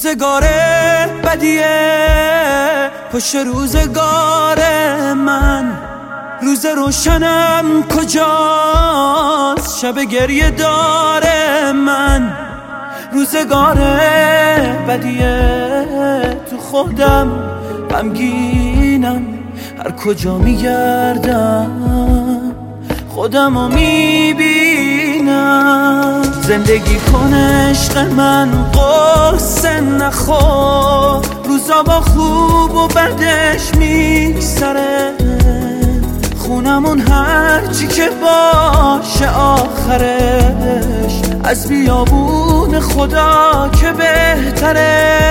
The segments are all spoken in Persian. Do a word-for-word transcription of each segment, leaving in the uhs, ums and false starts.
روزگار بدیه پشت روزگار من، روز روشنم کجاست شب گریه داره من. روزگار بدیه تو خودم غمگینم، هر کجا میگردم خودمو میبینم. زندگی کن عشق من قصه نخور، روزا با خوب و بدش میگذره، خونمون هرچی که باشه آخرش از بیابون خدا که بهتره.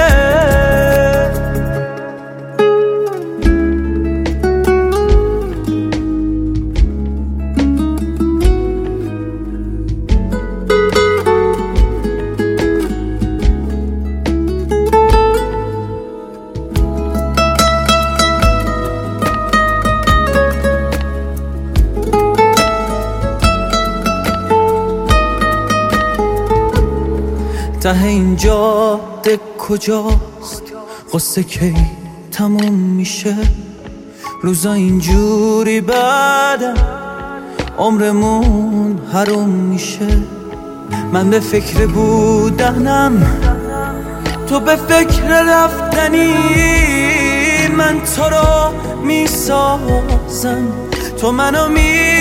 ته این جاده کجاست، قصه کی تموم میشه؟ روزا اینجوری بعدم عمرمون حروم میشه. من به فکر بودنم، تو به فکر رفتنی، من تو رو میسازم تو منو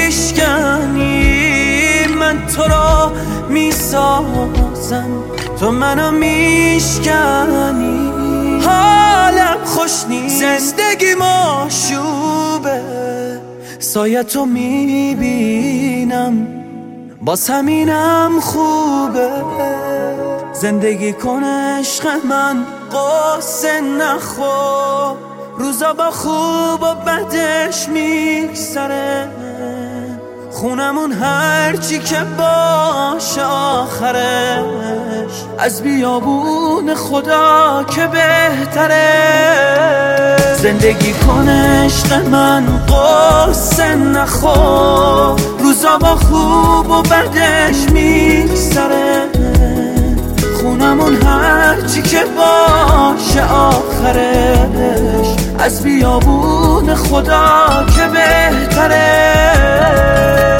میشکنی، من تو رو میسازم تو منو میشکنی. حالم خوش نیست، زندگی مشوبه، سایه تو میبینم باز همینم خوبه. زندگی کن عشق من قصه نخور، روزا با خوب و بدش میگذره، خونمون هرچی که باشه آخرش از بیابون خدا که بهتره. زندگی کن عشق من قصه نخور، روزا با خوب و بدش میگذره، خونمون هرچی که باشه آخرش از بیابون خدا که بهتره.